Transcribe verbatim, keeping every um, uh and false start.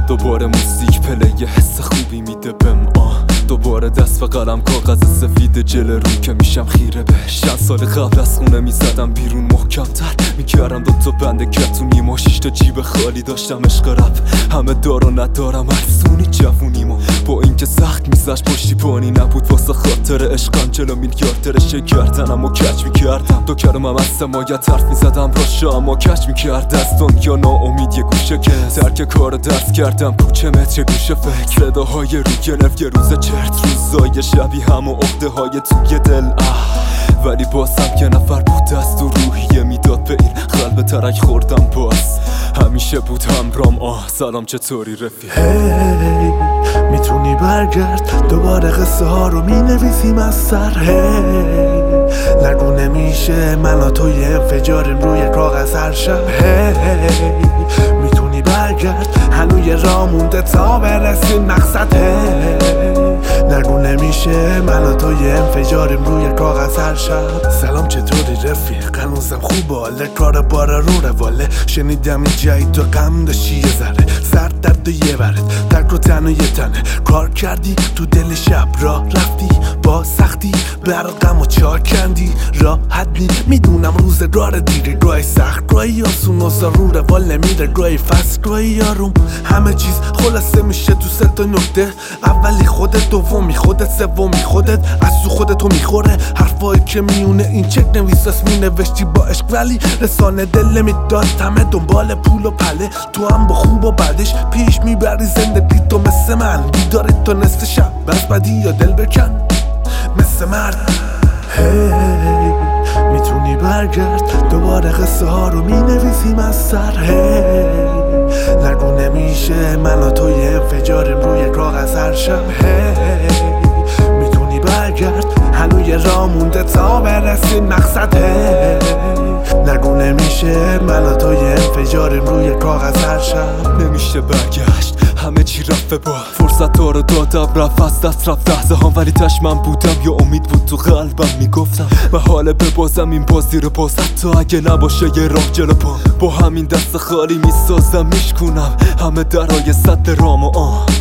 دوباره موسیک پلی حس خوبی میده بهم آه دوباره دست به قلم کاغذ سفید جل رو که میشم خیره بهش. چند سال قبل از خونه میزدم بیرون محکم‌تر میکردم دو تا بند کتونیم و شش تا جیب خالی داشتم عشق رپ همه دار و ندارم ارزونی جوونیمو با اینکه سخت میزش پشتیبانی نبود واسه خاطر عشقم جلو میلیاردر شکردنم و کج میکردم دو کلمم از سمایت حرف میزدم راشه اما کج میکرد از دنیا ناامید یه گوشه که ترک کار درس کردم کوچه متر گوشه فکر صداهای روی نف یه روز چرت روزای شبیه هم و عقده های توی دل اه ولی بازم یه نفر بود دست و روحیه میداد به این قلب ترک خوردم باز همیشه بود همرام آه سلام چطوری رفیق هی hey, میتونی برگرد دوباره قصه ها رو مینویسیم از سر هی hey, نگو نمیشه من و تو یه انفجاریم روی کاغذ هر شب هی hey, میتونی برگرد هنوز یه راه مونده تا برسیم مقصد هی hey, نگو نمیشه من و تو یه انفجاریم روی کاغذ هر شب. سلام چطوری رفیق هنوزم خوبه حاله کار بارا رو رواله شنیدم این جایی تو غم داشتی یه ذره سر درد و یه برد ترک و تن و یه تنه کار کردی تو دل شب راه رفتی با سختی بر غم و چار کندی راحت نی میدونم روزگار دیگه گاهی سخت گاهی آسون و ضرور روال نمیره گاهی فصل گاهی آروم همه چیز خلاصه میشه تو سه تا نکته اولی خودت دومی خودت سومی خودت از تو خودتو میخوره حرفایی که میونه این چک نویساس مینوشتی با عشق ولی رسانه دل میداد همه دنبال پول و پله تو هم با خوب و بعدش پیش میبری زندگی تو مثل من بیداری تو نصف شب بس بدی یا دل بکن مثل مرد هی hey, میتونی برگرد دوباره قصه ها رو مینویسیم از سر هی hey, نگو نمیشه من و تو یه انفجاریم روی کاغذ هر شب هی hey, میتونی برگرد هنوز یه راه مونده تا برسیم مقصد هی hey, نگو نمیشه من و تو یه انفجاریم روی کاغذ هر شب. نمیشه برگشت همه چی رفته با فرصت ها رو دادم رفت از دست رفت لحظه هم ولی تش من بودم یا امید بود تو قلبم میگفتم و حاله ببازم این بازی رو باز حتی اگه نباشه یه راه جلو پام با همین دست خالی میسازم میشکنم همه درای سد رام و آه